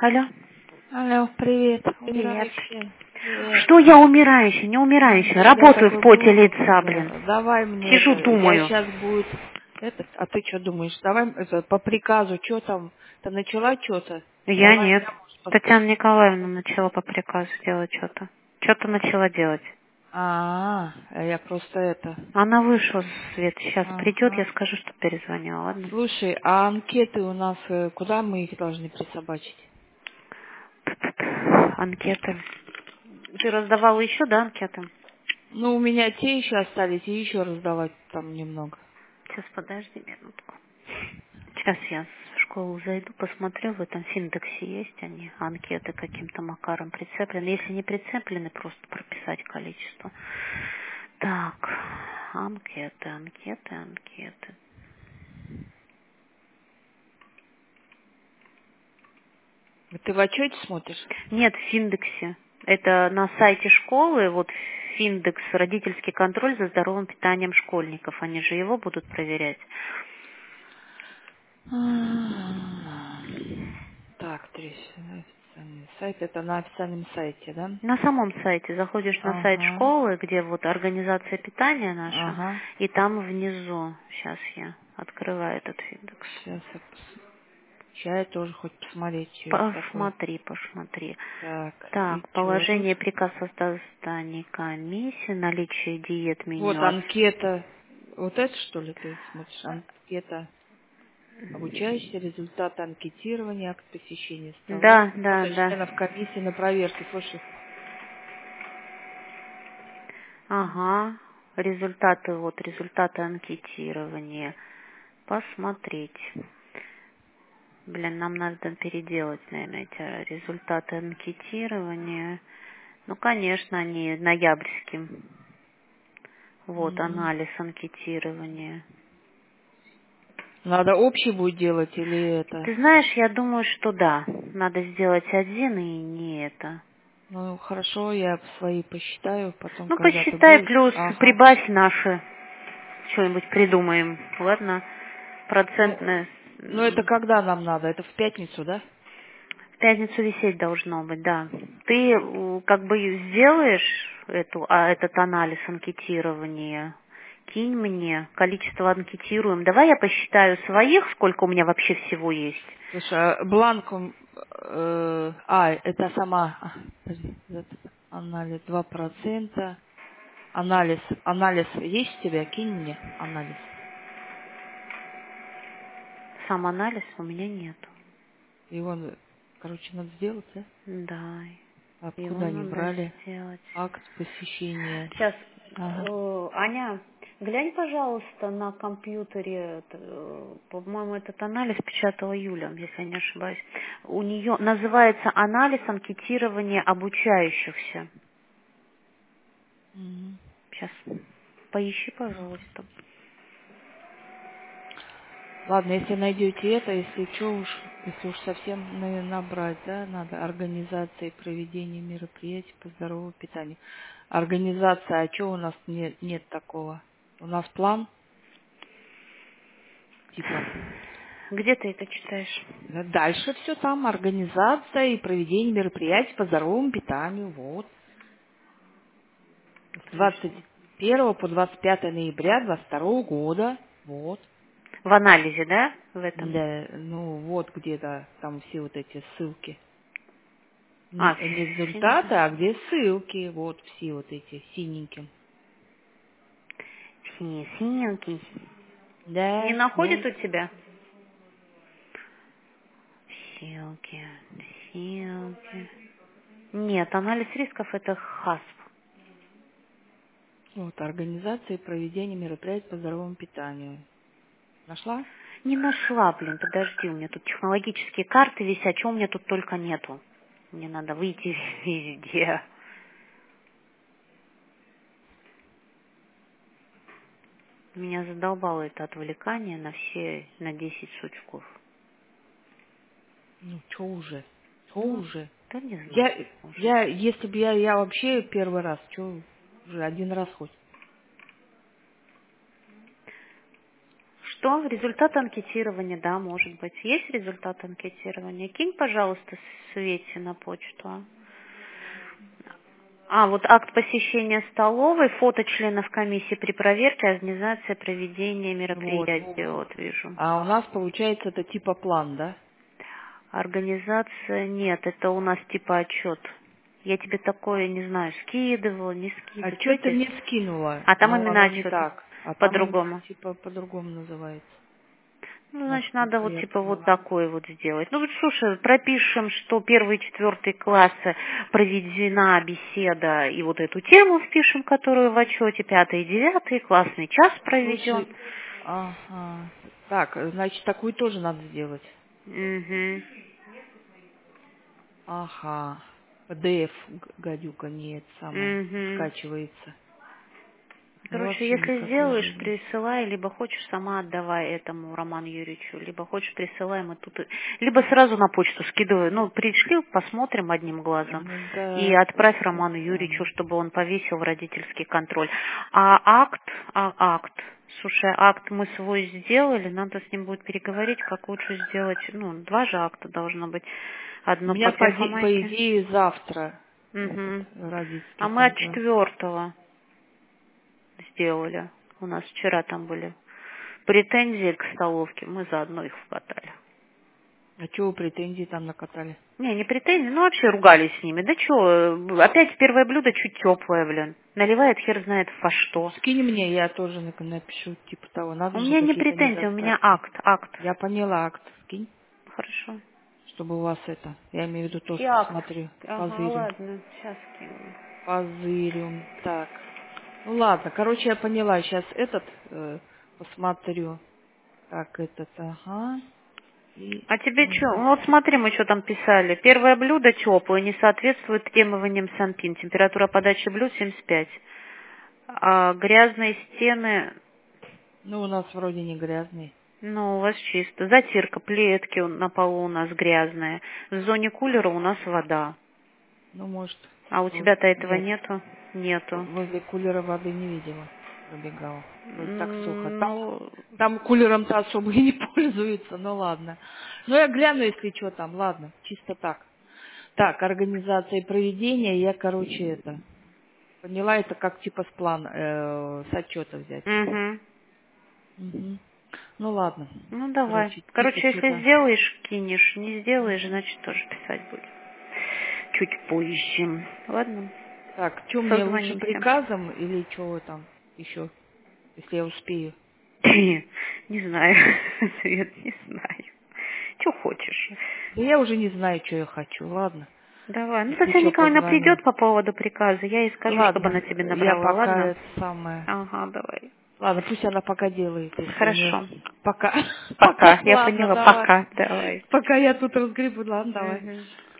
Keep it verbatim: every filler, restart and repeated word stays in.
Алло. Алло, привет, Привет. умирающая. Привет. Что я умирающая, не умирающая? У тебя Работаю в такой поте голос. лица, блин. Да. Давай мне Сижу, это, я думаю. сейчас будет этот, а ты что думаешь? Давай это по приказу, что там? Ты начала что-то? Я Давай нет. я, может, Татьяна поспрашиваю. Николаевна начала по приказу делать что-то. Что-то начала делать. А, а я просто это. Она вышла, Свет, сейчас придет, я Ага. скажу, что перезвонила, ладно? Слушай, а анкеты у нас, э, куда мы их должны присобачить? Анкеты. Ты раздавала еще, да, анкеты? Ну, у меня те еще остались, и еще раздавать там немного. Сейчас, подожди минутку. Сейчас я в школу зайду, посмотрю, в этом Финдексе есть они, анкеты каким-то макаром прицеплены. Если не прицеплены, просто прописать количество. Так, анкеты, анкеты, анкеты. Ты в отчете смотришь? Нет, в Финдексе. Это на сайте школы, вот Финдекс, родительский контроль за здоровым питанием школьников. Они же его будут проверять. Так, трещина, официальный сайт. Это на официальном сайте, да? На самом сайте заходишь на сайт Ага, школы, где вот организация питания наша, ага. и там внизу, сейчас я открываю этот Финдекс. Сейчас я, пос... Ща я тоже хоть посмотреть, что это такое. Посмотри, посмотри. Так, и Так, что тут? положение, приказ о создании комиссии, наличие диет, Вот меню. анкета. Вот это что ли ты смотришь? Анкета. Обучающие результаты анкетирования, акт посещения стола, Да, да, работа да. членов комиссии на проверке. Слушай, Ага. Результаты, вот, результаты анкетирования. Посмотреть. Блин, нам надо переделать, наверное, эти результаты анкетирования. Ну, конечно, они ноябрьским. Вот, м, анализ анкетирования. надо общий будет делать или это? Ты знаешь, я думаю, что да. Надо сделать один и не это. Ну, хорошо, я свои посчитаю, потом, Ну, когда ты посчитай, будешь. плюс Ага. прибавь наши. Что-нибудь придумаем. Ладно? Ну, Процентное. ну, это м, когда нам надо? Это в пятницу, да? В пятницу висеть должно быть, да. Ты э, как бы сделаешь эту, а, этот анализ анкетирования, кинь мне количество анкетируем. Давай я посчитаю своих, сколько у меня вообще всего есть. Слушай, а бланком... э, а, это сама... а, подожди, это анализ два процента. Анализ. Анализ есть у тебя? Кинь мне анализ. Сам анализ у меня нет. Его, короче, надо сделать, да? Да, его Откуда они надо брали? сделать. Акт посещения. Сейчас, Ага. э, Аня, глянь, пожалуйста, на компьютере, э, по-моему, этот анализ печатала Юля, если я не ошибаюсь. У нее называется анализ анкетирования обучающихся. Мгм. Сейчас, поищи, пожалуйста. Ладно, если найдете это, если что уж, если уж совсем на- набрать, да, надо организация и проведение мероприятий по здоровому питанию. Организация, а что у нас нет, нет такого? У нас план, типа, Где ты это читаешь? да, дальше все там, организация и проведение мероприятий по здоровому питанию, вот. С двадцать Подожди. первого по двадцать пятое ноября двадцать второго года, вот. В анализе, да, в этом? Да, ну вот где-то там все вот эти ссылки. А, Не, не Финдекс. результаты, а где ссылки, вот все вот эти синеньким. Синий, синенький. Не Да, находит вот. у тебя? Ссылки, ссылки. Нет, анализ рисков это хасп. Вот, организация и проведение мероприятий по здоровому питанию. Нашла? Не нашла, блин, подожди, у меня тут технологические карты висят, чего у меня тут только нету. Мне надо выйти везде. Меня задолбало это отвлекание на все, на десять сучков. Ну, что уже? Что Ну, уже? да не знаю Я, уже. я, если бы я, я вообще первый раз, что уже один раз хоть. Что? Да, результат анкетирования, да, может быть. Есть результат анкетирования? Кинь, пожалуйста, Свете на почту. А, А, вот акт посещения столовой, фото членов комиссии при проверке, организация проведения Вот. мероприятия, вот вижу. А у нас получается это типа план, да? Организация, нет, это у нас типа отчет. Я тебе такое, не знаю, скидывала, не А скидывала. что Что ты здесь? мне скинула? А там Но именно оно не отчет так. А там оно по-другому. типа по-другому называется. Ну, значит, надо Насколько вот я типа вот поняла. такой вот сделать. Ну, вот слушай, пропишем, что первый и четвертый классы проведена беседа, и вот эту тему впишем, которую в отчете, пятый и девятый, классный час проведен. Слушай, ага. Так, значит, такую тоже надо сделать. Угу. Ага. пи ди эф, г- гадюка, не это самое, Угу. скачивается. Ну, Короче, вообще если никакой сделаешь, жизни. присылай, либо хочешь сама отдавай этому Роману Юрьевичу, либо хочешь присылай, мы тут, и- либо сразу на почту скидываю. Ну, пришли, посмотрим одним глазом Ну, и да, отправь это Роману Юрьевичу, самое. чтобы он повесил в родительский контроль. А акт, а акт, слушай, акт мы свой сделали, надо с ним будет переговорить, как лучше сделать. Ну, два же акта должно быть, У одно меня, по по, иде- по перфоматике. идее, завтра этот Угу. родительский А мы от контроль. четвертого сделали. У нас вчера там были претензии к столовке, мы заодно их вкатали. А чего претензии там накатали? Не, не претензии, ну вообще ругались с ними. Да что, опять первое блюдо чуть теплое, блин. Наливает хер знает во что. Скинь мне, я тоже на- напишу, типа того. У Надо же меня не какие-то претензии, у меня недостатки. акт, акт. Я поняла акт. Скинь, Хорошо. чтобы у вас это, я имею в виду тоже И акт. посмотрю. Ага, Позырим. ладно, сейчас кину. Позырим. Так. Ну ладно, короче, я поняла. Сейчас этот э, посмотрю. Так, этот, ага. И, А тебе что? мгм. Ну вот смотри, мы что там писали. Первое блюдо теплое, не соответствует требованиям Санпин. Температура подачи блюд семьдесят пять. А грязные стены, Ну, у нас вроде не грязный. ну, у вас чисто. Затирка, плитки на полу у нас грязные. В зоне кулера у нас вода. Ну, может, А у вот тебя-то этого нет. нету? Нету. Возле кулера воды не видела. Пробегала. Вроде так сухо. М, Там, Ну, там кулером-то особо и не пользуются, ну ладно. Ну, я гляну, если что там, ладно, чисто так. Так, организация и проведение, я, короче, это, поняла, это как типа с плана, э, с отчета взять. угу. Мгм. Ну, ладно. Ну, давай. Короче, типа Короче, если что-то. сделаешь, кинешь. Не сделаешь, значит, тоже писать будешь. Чуть позже. Ладно? Так, что мне лучше Созвонимся. приказом или что там еще, если я успею? Не знаю, Свет, не знаю. Что хочешь. Да я уже не знаю, что я хочу, ладно. Давай. Ну, Если Татьяна что, Николаевна позвоню. придет по поводу приказа. Я ей скажу, чтобы она Ладно, тебе я набрала. пока Ладно? это самое. Ага, давай. Ладно, пусть она пока делает, если у нее Хорошо. пока. Пока. Пока. Я Ладно, поняла. давай. Пока. Давай. Пока я тут разгребу. Ладно, давай. Мгм.